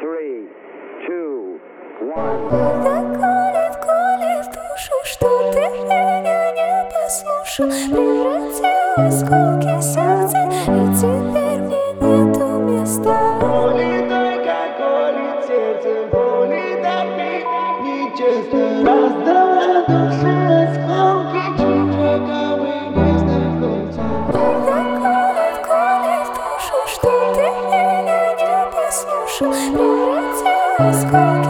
3, 2, 1. Когда колет душу, что ты меня не послушал, превратил осколки сердца, и теперь мне нету места. Боли только колет сердце, боли топит нечестно. Раздала душу осколки чужаковы места конца. Когда колет душу, что ты меня не послушал, превратил осколки